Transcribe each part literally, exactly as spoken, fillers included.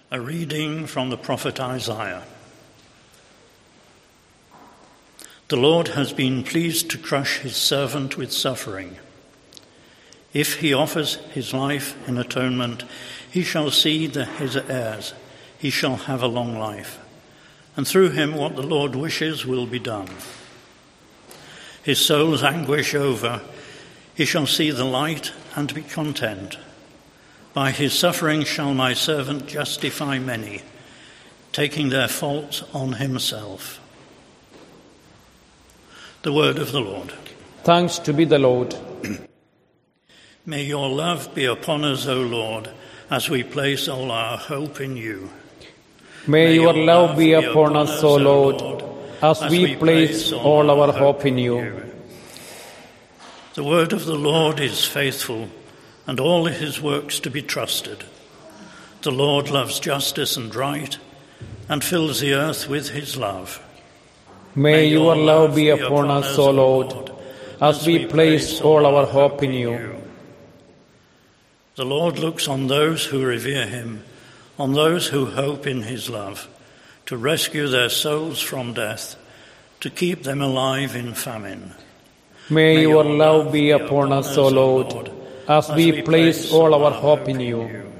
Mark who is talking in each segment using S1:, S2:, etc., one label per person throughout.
S1: A reading from the prophet Isaiah. The Lord has been pleased to crush his servant with suffering. If he offers his life in atonement, he shall see the, his heirs. He shall have a long life, and through him what the Lord wishes will be done. His soul's anguish over, he shall see the light and be content. By his suffering shall my servant justify many, taking their faults on himself. The word of the Lord.
S2: Thanks to be the Lord.
S1: May your love be upon us, O Lord, as we place all our hope in you.
S2: May, May your, your love be upon us, O Lord, Lord as, as we, we place all our hope in you. you.
S1: The word of the Lord is faithful, and all his works to be trusted. The Lord loves justice and right, and fills the earth with his love.
S2: May, May your love be upon us, O Lord, as we place all our hope in you.
S1: The Lord looks on those who revere him, on those who hope in his love, to rescue their souls from death, to keep them alive in famine.
S2: May, May your love be upon us, O Lord, as we place all our hope in you.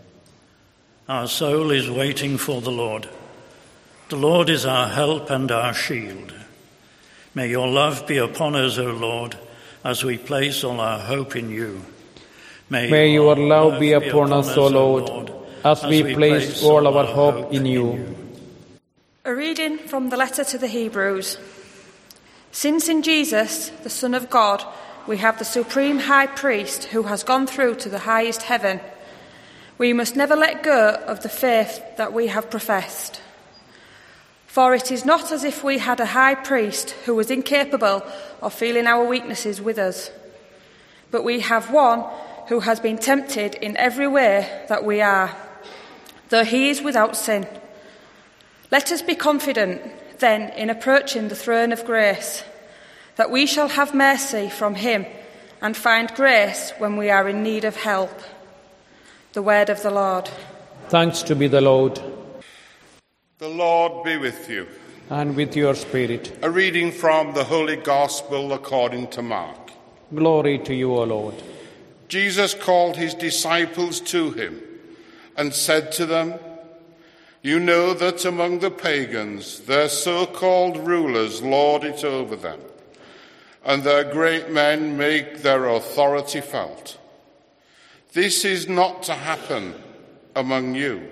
S1: Our soul is waiting for the Lord. The Lord is our help and our shield. May your love be upon us, O Lord, as we place all our hope in you.
S2: May, May your love be upon us, O Lord, as we place all our hope in you.
S3: A reading from the letter to the Hebrews. Since in Jesus, the Son of God, we have the supreme high priest who has gone through to the highest heaven, we must never let go of the faith that we have professed. For it is not as if we had a high priest who was incapable of feeling our weaknesses with us, but we have one who has been tempted in every way that we are, though he is without sin. Let us be confident, then, in approaching the throne of grace, that we shall have mercy from him and find grace when we are in need of help. The word of the Lord.
S2: Thanks to be the Lord.
S4: The Lord be with you.
S2: And with your spirit.
S4: A reading from the Holy Gospel according to Mark.
S2: Glory to you, O Lord.
S4: Jesus called his disciples to him and said to them, "You know that among the pagans their so-called rulers lord it over them, and their great men make their authority felt. This is not to happen among you.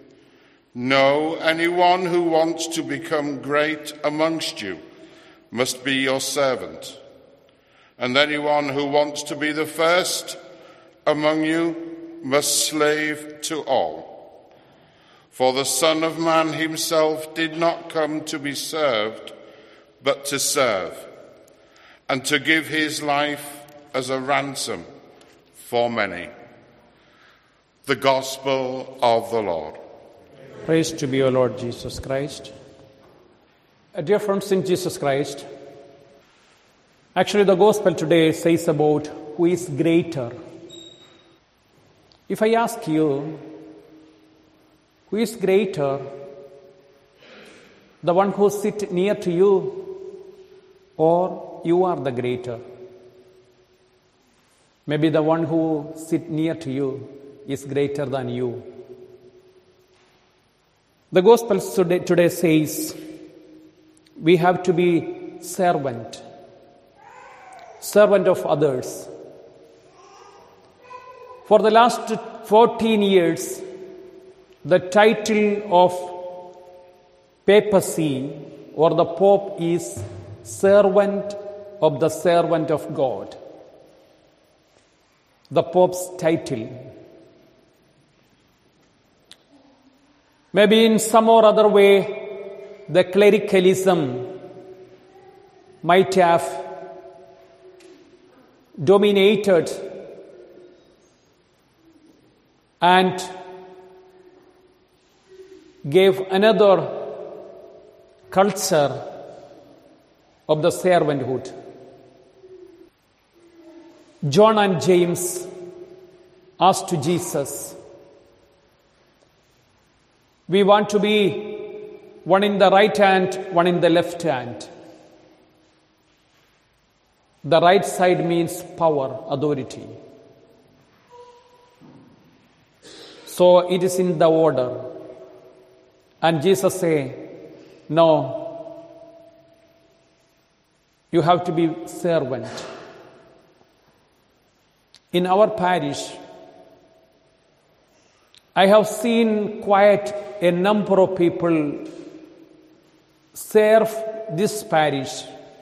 S4: No, anyone who wants to become great amongst you must be your servant, and anyone who wants to be the first among you must slave to all. For the Son of Man himself did not come to be served, but to serve, and to give his life as a ransom for many." The Gospel of the Lord.
S2: Praise to be, O Lord Jesus Christ. A dear friends in Jesus Christ, actually the Gospel today says about who is greater. If I ask you, who is greater, the one who sits near to you, or you are the greater? Maybe the one who sits near to you is greater than you. The Gospel today, today says we have to be servant, servant of others. For the last fourteen years, the title of papacy or the Pope is servant of the servant of God. The Pope's title. Maybe in some or other way, the clericalism might have dominated and gave another culture of the servanthood. John and James asked to Jesus, We want to be one in the right hand, one in the left hand. The right side means power, authority. So it is in the order. And Jesus say, no, you have to be servant. In our parish, I have seen quite a number of people serve this parish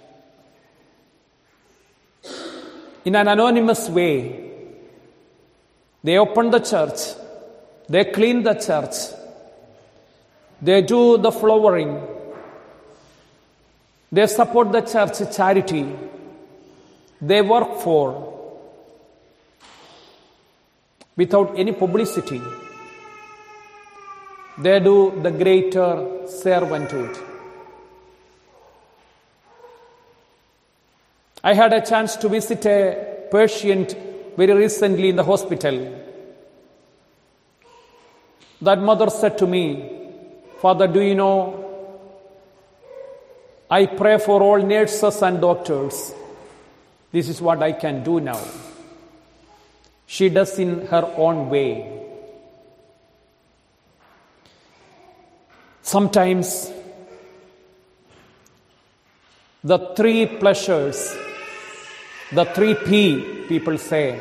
S2: in an anonymous way. They open the church, they clean the church, they do the flowering, they support the church charity, they work for without any publicity. They do the greater servanthood. I had a chance to visit a patient very recently in the hospital. That mother said to me, Father, do you know, I pray for all nurses and doctors. This is what I can do now. She does in her own way. Sometimes the three pleasures, the three P, people say,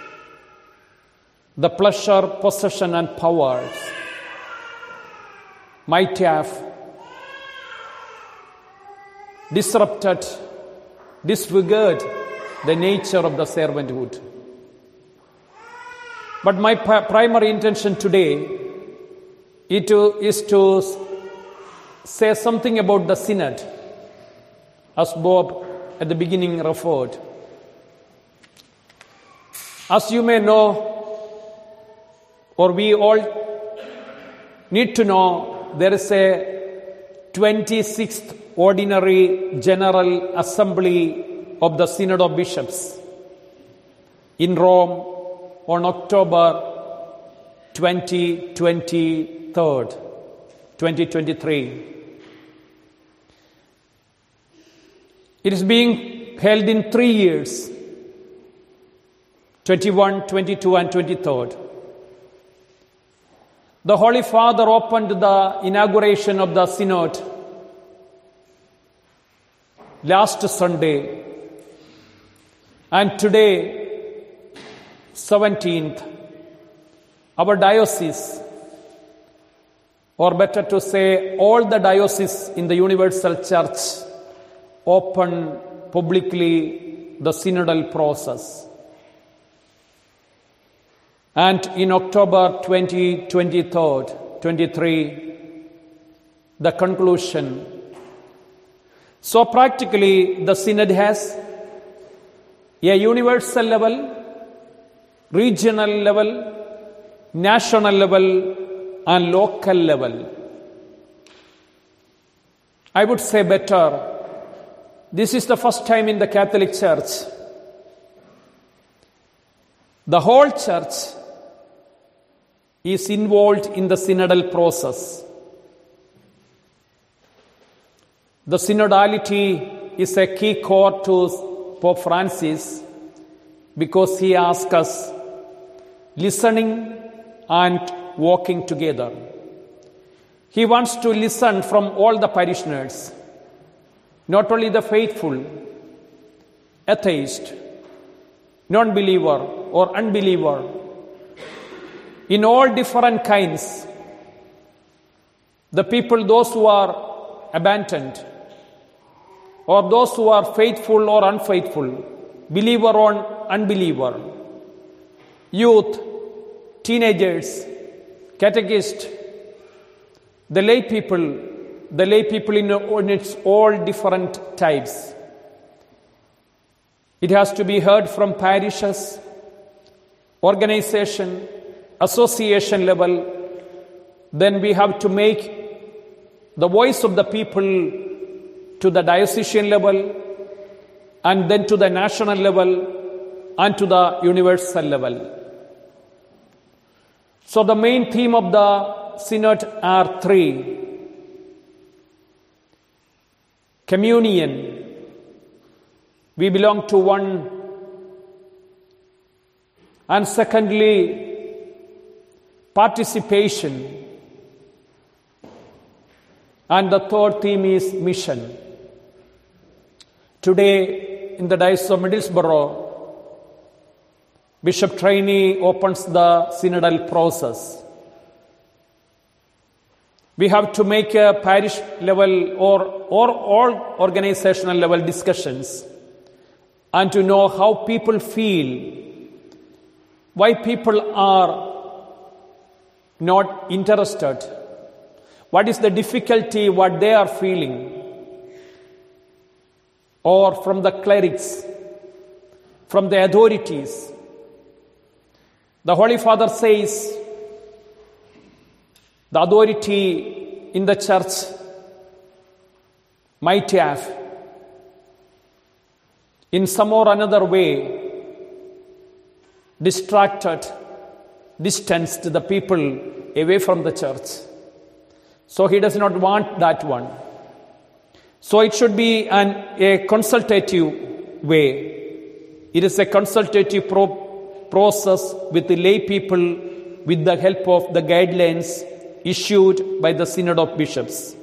S2: the pleasure, possession, and powers, might have disrupted, disfigured the nature of the servanthood. But my primary intention today it is to say something about the synod, as Bob at the beginning referred. As you may know, or we all need to know, there is a twenty-sixth Ordinary General Assembly of the Synod of Bishops in Rome on October twenty twenty-three, twenty twenty-three. It is being held in three years, twenty-one, twenty-two, and twenty-three. The Holy Father opened the inauguration of the Synod last Sunday, and today, seventeenth, our diocese, or better to say, all the dioceses in the Universal Church open publicly the synodal process. And in October twenty twenty-three, the conclusion. So practically, the synod has a universal level, regional level, national level, and local level. I would say better, this is the first time in the Catholic Church the whole Church is involved in the synodal process. The synodality is a key core to Pope Francis because he asks us listening and walking together. He wants to listen from all the parishioners, not only the faithful, atheist, non-believer or unbeliever, in all different kinds, the people, those who are abandoned, or those who are faithful or unfaithful, believer or unbeliever, youth, teenagers, catechists, the lay people, the lay people in, in its all different types. It has to be heard from parishes, organization, association level. Then we have to make the voice of the people to the diocesan level, and then to the national level, and to the universal level. So the main theme of the synod are three. Communion. We belong to one. And secondly, participation. And the third theme is mission. Today, in the Diocese of Middlesbrough, Bishop Trainee opens the synodal process. We have to make a parish level or, or all organizational level discussions and to know how people feel, why people are not interested, what is the difficulty, what they are feeling, or from the clerics, from the authorities. The Holy Father says the authority in the church might have, in some or another way, distracted, distanced the people away from the church. So he does not want that one. So it should be an, a consultative way. It is a consultative pro- process with the lay people with the help of the guidelines issued by the Synod of Bishops.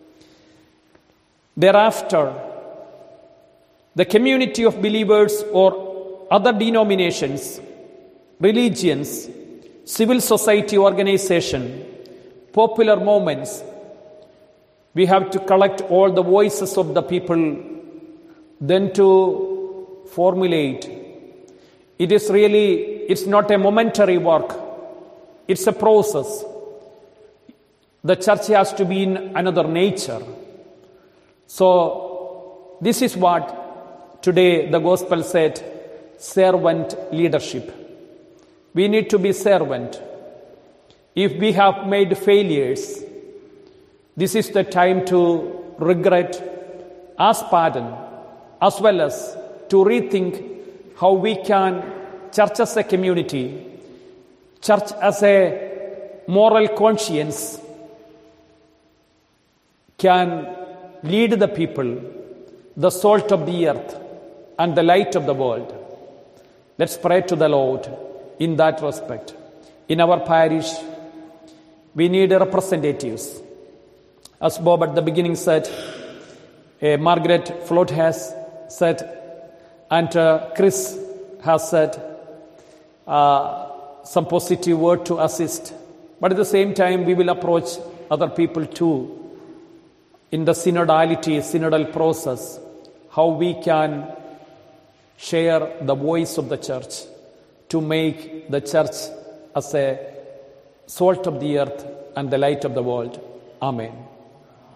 S2: Thereafter, the community of believers or other denominations, religions, civil society organization, popular movements, we have to collect all the voices of the people, then to formulate. It is really, it's not a momentary work. It's a process. The church has to be in another nature. So, this is what today the gospel said, servant leadership. We need to be servant. If we have made failures, this is the time to regret, ask pardon, as well as to rethink how we can, church as a community, church as a moral conscience, can lead the people, the salt of the earth and the light of the world. Let's pray to the Lord in that respect. In our parish, we need representatives. As Bob at the beginning said, uh, Margaret Flood has said, and uh, Chris has said uh, some positive word to assist. But at the same time, we will approach other people too in the synodality, synodal process, how we can share the voice of the church to make the church as a salt of the earth and the light of the world. Amen.